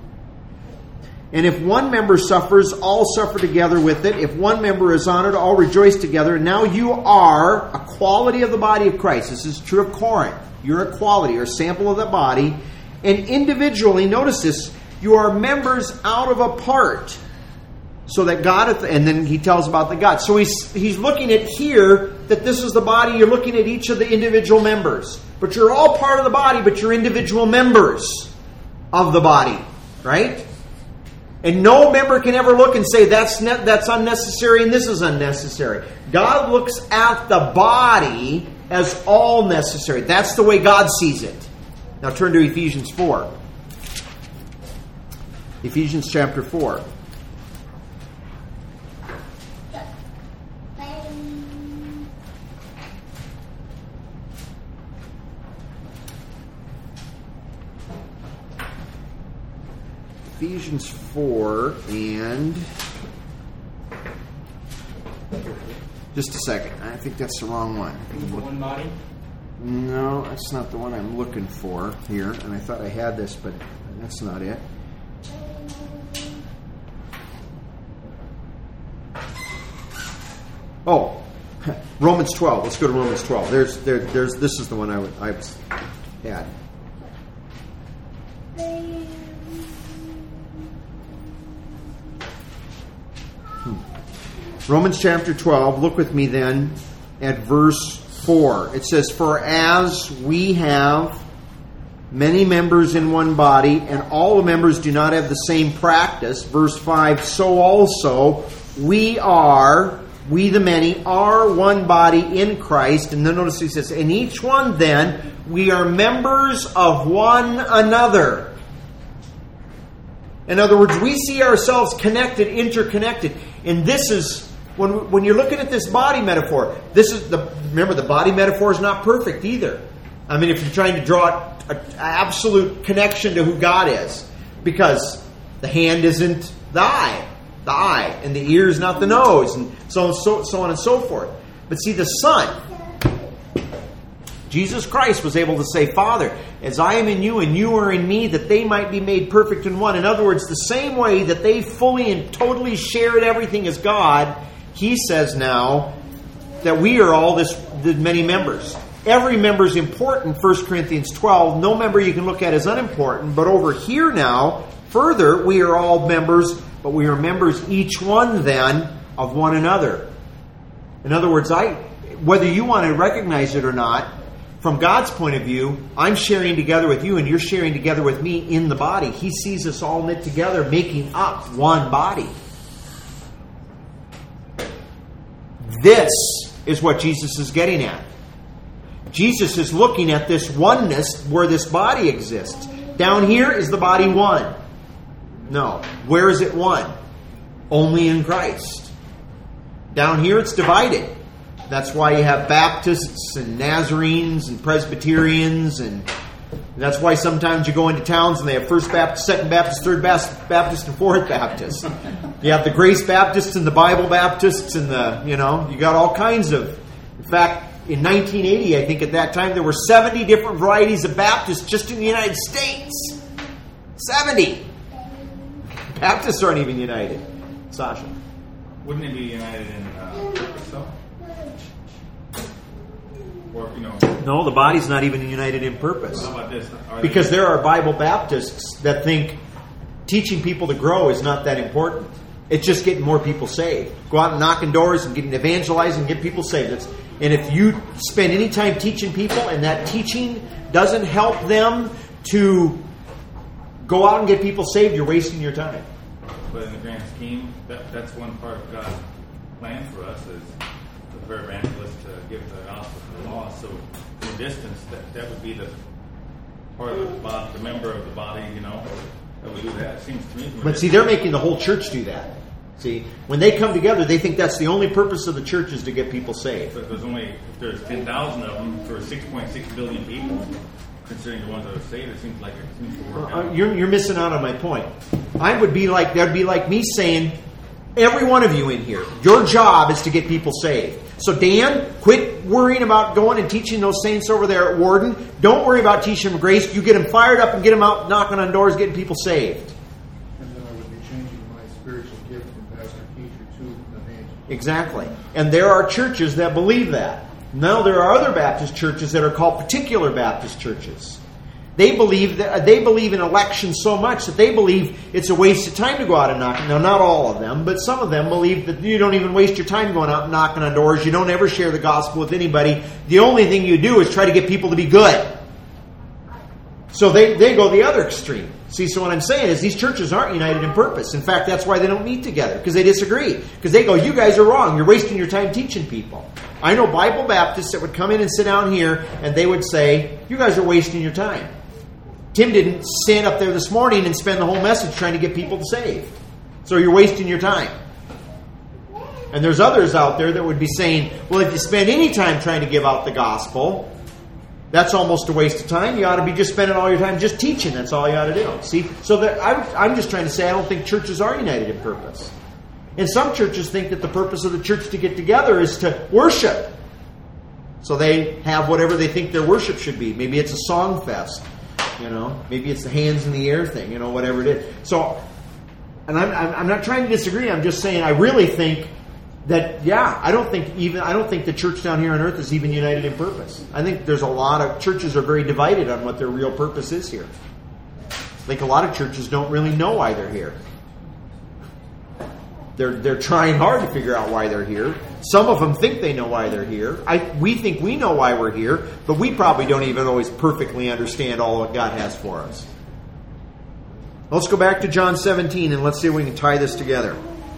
And if one member suffers, all suffer together with it. If one member is honored, all rejoice together. And now you are a quality of the body of Christ. This is true of Corinth. You're a quality or sample of the body. And individually, notice this, you are members out of a part. So that God, and then he tells about the God. So he's he's looking at here that this is the body. You're looking at each of the individual members. But you're all part of the body, but you're individual members of the body. Right? And no member can ever look and say, that's ne- that's unnecessary and this is unnecessary. God looks at the body as all necessary. That's the way God sees it. Now turn to Ephesians four. Ephesians chapter four. Ephesians four and... Just a second. I think that's the wrong one. One body? No, that's not the one I'm looking for here. And I thought I had this, but that's not it. Oh, Romans twelve. Let's go to Romans twelve. There's, there, there's. This is the one I would, I was, had. Hmm. Romans chapter twelve. Look with me then at verse four. It says, "For as we have many members in one body, and all the members do not have the same practice," verse five, "so also we are." We the many are one body in Christ. And then notice he says, "In each one then, we are members of one another." In other words, we see ourselves connected, interconnected. And this is, when, when you're looking at this body metaphor, this is the, remember the body metaphor is not perfect either. I mean, if you're trying to draw an absolute connection to who God is, because the hand isn't the eye. The eye, and the ear is not the nose, and so on, so, so on and so forth. But see, the Son, Jesus Christ, was able to say, "Father, as I am in you and you are in me, that they might be made perfect in one." In other words, the same way that they fully and totally shared everything as God, He says now that we are all this, the many members. Every member is important, First Corinthians twelve. No member you can look at as unimportant. But over here now, further, we are all members, but we are members, each one then, of one another. In other words, I, whether you want to recognize it or not, from God's point of view, I'm sharing together with you and you're sharing together with me in the body. He sees us all knit together, making up one body. This is what Jesus is getting at. Jesus is looking at this oneness where this body exists. Down here is the body one. No. Where is it one? Only in Christ. Down here it's divided. That's why you have Baptists and Nazarenes and Presbyterians, and that's why sometimes you go into towns and they have First Baptist, Second Baptist, Third Baptist, and Fourth Baptist. You have the Grace Baptists and the Bible Baptists and the, you know, you got all kinds of. In fact, in nineteen eighty, I think at that time, there were seventy different varieties of Baptists just in the United States. seventy! Baptists aren't even united. Sasha. Wouldn't it be united in uh, purpose, though? Or, you know... No, the body's not even united in purpose. How about this? Are Because they, there are Bible Baptists that think teaching people to grow is not that important. It's just getting more people saved. Go out and knocking doors and getting evangelized and get people saved. It's, and if you spend any time teaching people and that teaching doesn't help them to go out and get people saved, you're wasting your time. But in the grand scheme, that, that's one part of God's plan for us is for evangelists to give the gospel to the lost. So in the distance, that, that would be the part of the, body, the member of the body, you know, that would do that. It seems to me. But see, they're making the whole church do that. See, when they come together, they think that's the only purpose of the church is to get people saved. But there's only, if there's ten thousand of them for six point six billion people, considering the ones that are saved, it seems like it seems to work Uh, out. you're, you're missing out on my point. I would be like, that'd be like me saying, every one of you in here, your job is to get people saved. So Dan, quit worrying about going and teaching those saints over there at Warden. Don't worry about teaching them grace. You get them fired up and get them out knocking on doors, getting people saved. And then I would be changing my spiritual gift from pastor teacher to evangelist. Exactly. And there are churches that believe that. Now there are other Baptist churches that are called particular Baptist churches. They believe that they believe in election so much that they believe it's a waste of time to go out and knock. Now, not all of them, but some of them believe that you don't even waste your time going out and knocking on doors. You don't ever share the gospel with anybody. The only thing you do is try to get people to be good. So they, they go the other extreme. See, so what I'm saying is these churches aren't united in purpose. In fact, that's why they don't meet together, because they disagree. Because they go, you guys are wrong. You're wasting your time teaching people. I know Bible Baptists that would come in and sit down here, and they would say, you guys are wasting your time. Tim didn't stand up there this morning and spend the whole message trying to get people to save. So you're wasting your time. And there's others out there that would be saying, well, if you spend any time trying to give out the gospel, That's almost a waste of time. You ought to be just spending all your time just teaching. That's all you ought to do. See? So that, I, I'm just trying to say I don't think churches are united in purpose. And some churches think that the purpose of the church to get together is to worship. So they have whatever they think their worship should be. Maybe it's a song fest. You know, maybe it's the hands in the air thing. You know, whatever it is. So, and I'm, I'm, I'm not trying to disagree. I'm just saying I really think that, yeah, I don't think even I don't think the church down here on earth is even united in purpose. I think there's a lot of churches are very divided on what their real purpose is here. I think a lot of churches don't really know why they're here. They're they're trying hard to figure out why they're here. Some of them think they know why they're here. I we think we know why we're here, but we probably don't even always perfectly understand all what God has for us. Let's go back to John seventeen and let's see if we can tie this together.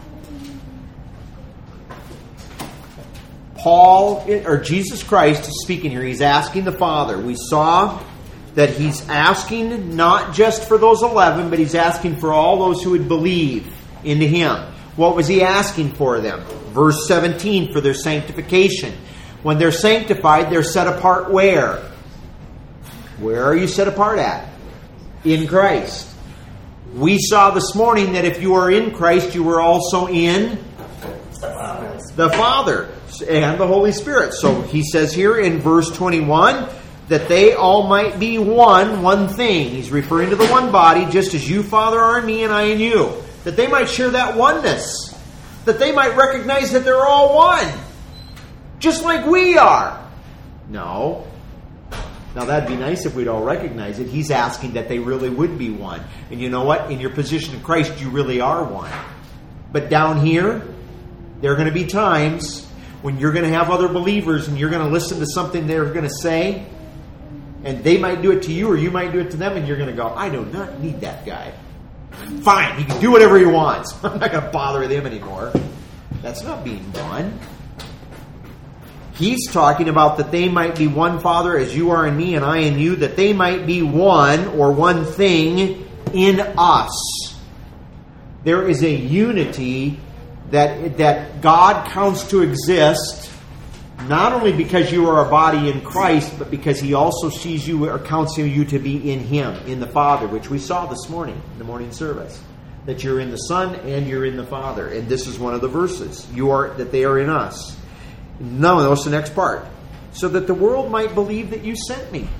Paul, or Jesus Christ is speaking here. He's asking the Father. We saw that he's asking not just for those eleven, but he's asking for all those who would believe into him. What was he asking for them? Verse seventeen, for their sanctification. When they're sanctified, they're set apart where? Where are you set apart at? In Christ. We saw this morning that if you are in Christ, you were also in the Father and the Holy Spirit. So he says here in verse twenty-one that they all might be one, one thing. He's referring to the one body, just as you, Father, are in me and I in you. That they might share that oneness. That they might recognize that they're all one. Just like we are. No. Now that'd be nice if we'd all recognize it. He's asking that they really would be one. And you know what? In your position in Christ, you really are one. But down here, there are going to be times when you're going to have other believers and you're going to listen to something they're going to say, and they might do it to you or you might do it to them, and you're going to go, I do not need that guy. Fine, he can do whatever he wants. I'm not going to bother with him anymore. That's not being one. He's talking about that they might be one, Father, as you are in me and I in you, that they might be one or one thing in us. There is a unity that that God counts to exist, not only because you are a body in Christ, but because He also sees you or counts you to be in Him, in the Father, which we saw this morning in the morning service. That you're in the Son and you're in the Father. And this is one of the verses. You are that they are in us. No, that's the next part. So that the world might believe that you sent me.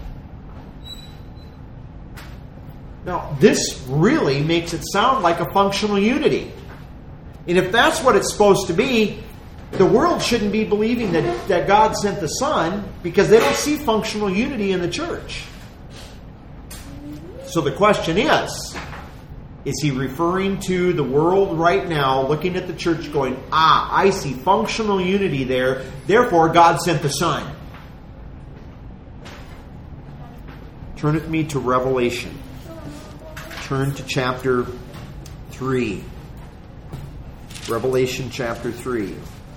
Now, this really makes it sound like a functional unity. And if that's what it's supposed to be, the world shouldn't be believing that, that God sent the Son, because they don't see functional unity in the church. So the question is, is he referring to the world right now, looking at the church going, ah, I see functional unity there, therefore God sent the Son? Turn with me to Revelation. Turn to chapter three. Revelation chapter three.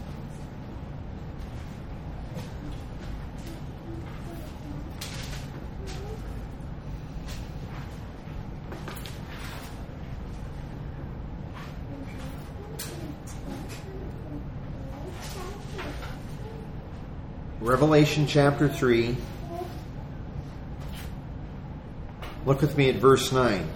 Revelation chapter three. Look with me at verse nine.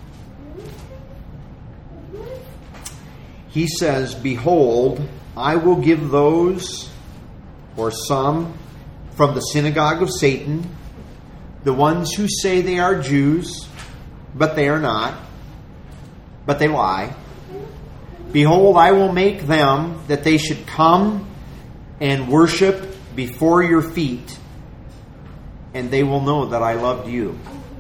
He says, behold, I will give those, or some, from the synagogue of Satan, the ones who say they are Jews, but they are not, but they lie. Behold, I will make them that they should come and worship before your feet, and they will know that I loved you.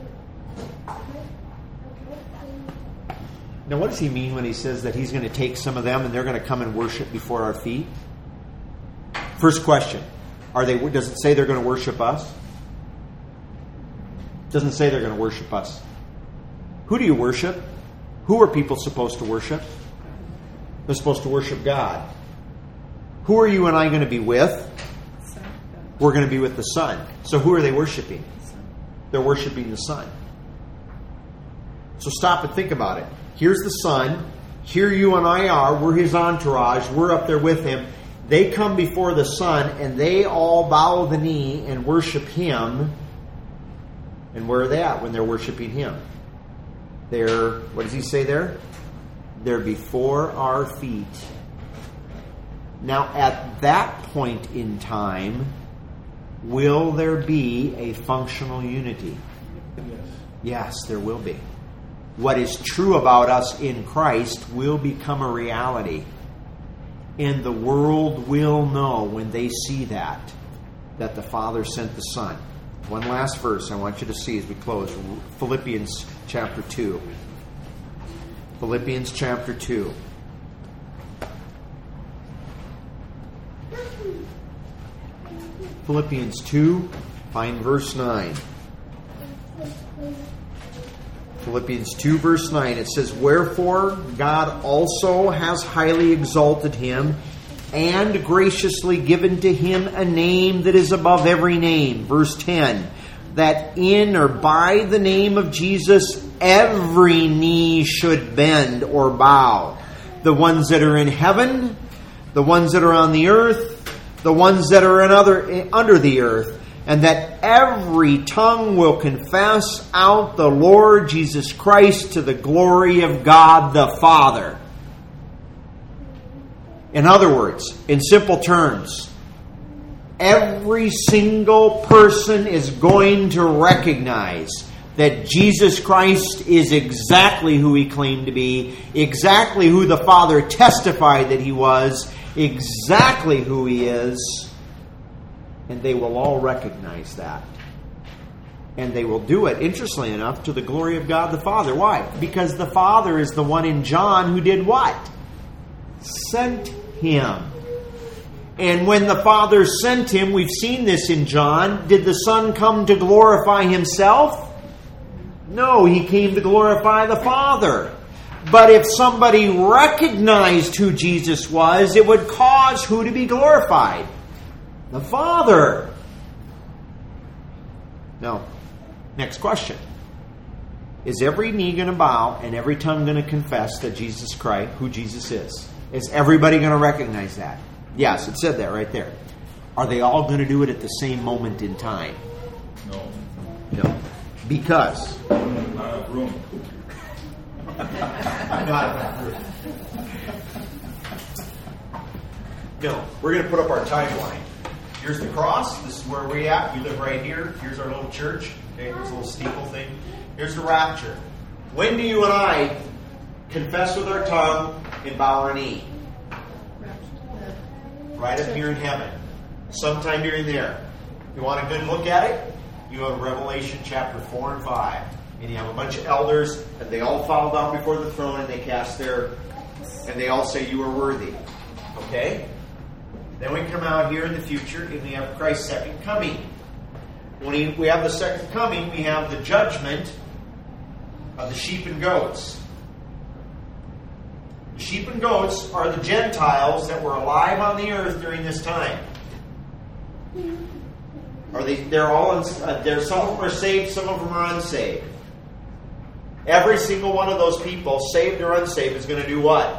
Now, what does he mean when he says that he's going to take some of them and they're going to come and worship before our feet? First question, are they? Does it say they're going to worship us? It doesn't say they're going to worship us. Who do you worship? Who are people supposed to worship? They're supposed to worship God. Who are you and I going to be with? We're going to be with the Son. So who are they worshiping? They're worshiping the Son. So stop and think about it. Here's the Son. Here you and I are. We're His entourage. We're up there with Him. They come before the Son and they all bow the knee and worship Him And where are they at when they're worshiping Him? They're, what does He say there? They're before our feet. Now, at that point in time, will there be a functional unity? Yes. Yes, there will be. What is true about us in Christ will become a reality. And the world will know when they see that, that the Father sent the Son. One last verse I want you to see as we close. Philippians chapter two. Philippians chapter two. Philippians two, find verse nine. Philippians two, verse nine, it says, "Wherefore God also has highly exalted him, and graciously given to him a name that is above every name." Verse ten, "That in or by the name of Jesus every knee should bend or bow. The ones that are in heaven, the ones that are on the earth, the ones that are in other, under the earth, and that every tongue will confess out the Lord Jesus Christ to the glory of God the Father." In other words, in simple terms, every single person is going to recognize that Jesus Christ is exactly who He claimed to be, exactly who the Father testified that He was, exactly who He is, and they will all recognize that. And they will do it, interestingly enough, to the glory of God the Father. Why? Because the Father is the one in John who did what? Sent Him. And when the Father sent Him, we've seen this in John, did the Son come to glorify Himself? No, He came to glorify the Father. But if somebody recognized who Jesus was, it would cause who to be glorified? The Father. Now, next question. Is every knee going to bow and every tongue going to confess that Jesus Christ, who Jesus is? Is everybody going to recognize that? Yes, it said that right there. Are they all going to do it at the same moment in time? No. No. Because? Not enough room. Not enough room. No. We're going to put up our timeline. Here's the cross. This is where we're at. We live right here. Here's our little church. Okay, here's a little steeple thing. Here's the rapture. When do you and I confess with our tongue and bow our knee? Right up here in heaven. Sometime during there. You want a good look at it? You go to Revelation chapter four and five. And you have a bunch of elders, and they all fall down before the throne, and they cast their, and they all say, "You are worthy." Okay? Then we come out here in the future, and we have Christ's second coming. When he, we have the second coming, we have the judgment of the sheep and goats. The sheep and goats are the Gentiles that were alive on the earth during this time. Are they? They're all. Uh, they're, some of them are saved, some of them are unsaved. Every single one of those people, saved or unsaved, is going to do what?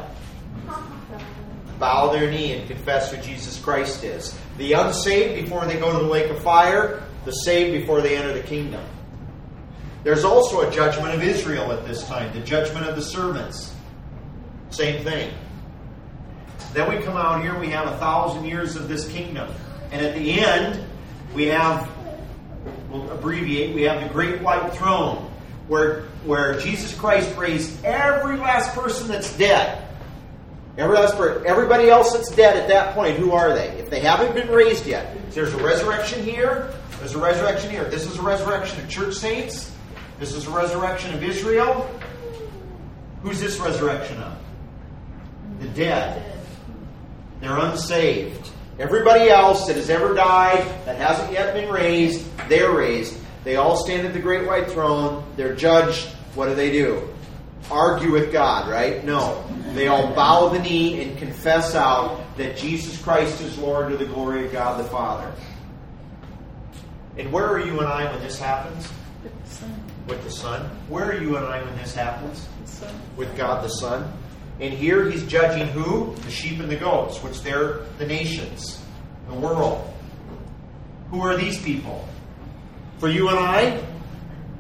Bow their knee and confess who Jesus Christ is. The unsaved before they go to the lake of fire. The saved before they enter the kingdom. There's also a judgment of Israel at this time. The judgment of the servants. Same thing. Then we come out here, we have a thousand years of this kingdom. And at the end, we have, we'll abbreviate, we have the great white throne. Where, where Jesus Christ raised every last person that's dead. Every last person, everybody else that's dead at that point, who are they? If they haven't been raised yet, there's a resurrection here, there's a resurrection here. This is a resurrection of church saints. This is a resurrection of Israel. Who's this resurrection of? The dead. They're unsaved. Everybody else that has ever died, that hasn't yet been raised, they're raised. They all stand at the great white throne. They're judged. What do they do? Argue with God, right? No. They all bow the knee and confess out that Jesus Christ is Lord to the glory of God the Father. And where are you and I when this happens? With the Son. With the Son. Where are you and I when this happens? The Son. With God the Son. And here He's judging who? The sheep and the goats, which they're the nations, the world. Who are these people? For you and I,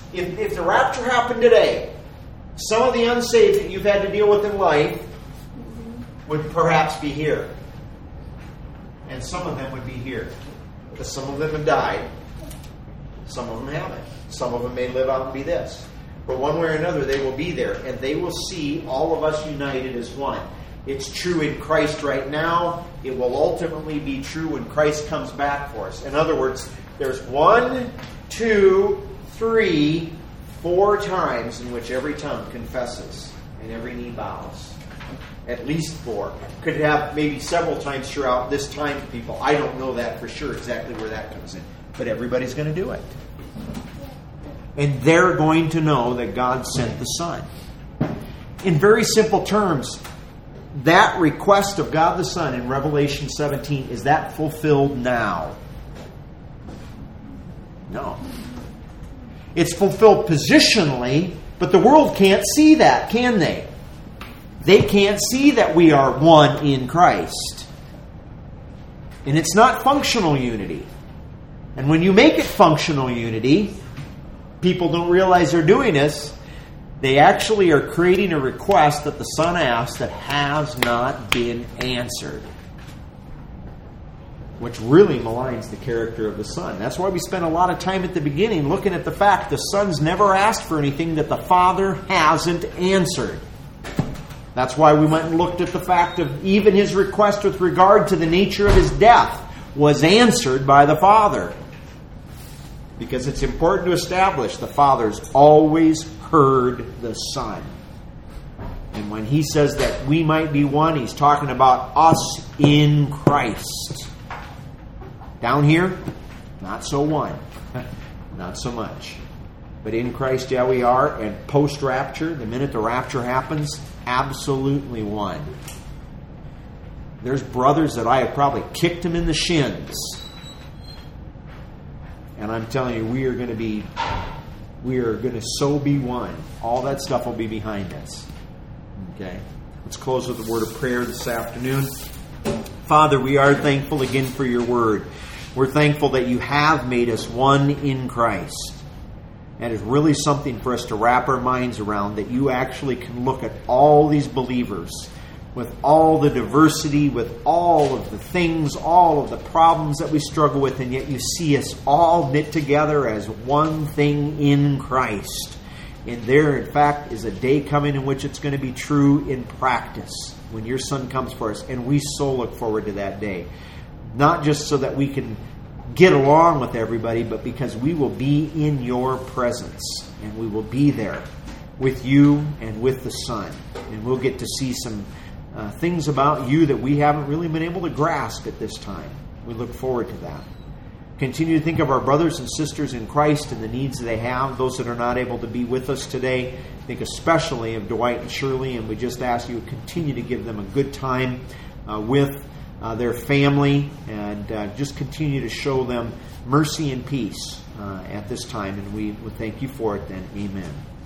if, if the rapture happened today, some of the unsaved that you've had to deal with in life would perhaps be here. And some of them would be here. Because some of them have died. Some of them haven't. Some of them may live out and be this. But one way or another, they will be there. And they will see all of us united as one. It's true in Christ right now. It will ultimately be true when Christ comes back for us. In other words, there's one, two, three, four times in which every tongue confesses and every knee bows. At least four. Could have maybe several times throughout this time, people. I don't know that for sure exactly where that comes in. But everybody's going to do it. And they're going to know that God sent the Son. In very simple terms, that request of God the Son in Revelation seventeen, is that fulfilled now? No. It's fulfilled positionally, but the world can't see that, can they? They can't see that we are one in Christ. And it's not functional unity. And when you make it functional unity, people don't realize they're doing this. They actually are creating a request that the Son asked that has not been answered. Which really maligns the character of the Son. That's why we spent a lot of time at the beginning looking at the fact the Son's never asked for anything that the Father hasn't answered. That's why we went and looked at the fact of even his request with regard to the nature of his death was answered by the Father. Because it's important to establish the Father's always heard the Son. And when he says that we might be one, he's talking about us in Christ. Down here, not so one. Not so much. But in Christ, yeah, we are. And post-rapture, the minute the rapture happens, absolutely one. There's brothers that I have probably kicked them in the shins. And I'm telling you, we are going to be, we are going to so be one. All that stuff will be behind us. Okay? Let's close with a word of prayer this afternoon. Father, we are thankful again for your word. We're thankful that you have made us one in Christ. That is really something for us to wrap our minds around, that you actually can look at all these believers with all the diversity, with all of the things, all of the problems that we struggle with, and yet you see us all knit together as one thing in Christ. And there, in fact, is a day coming in which it's going to be true in practice, when your Son comes for us. And we so look forward to that day. Not just so that we can get along with everybody, but because we will be in your presence. And we will be there with you and with the Son. And we'll get to see some uh, things about you that we haven't really been able to grasp at this time. We look forward to that. Continue to think of our brothers and sisters in Christ and the needs they have, those that are not able to be with us today. Think especially of Dwight and Shirley, and we just ask you to continue to give them a good time uh, with uh, their family, and uh, just continue to show them mercy and peace uh, at this time. And we, we thank you for it then. Amen.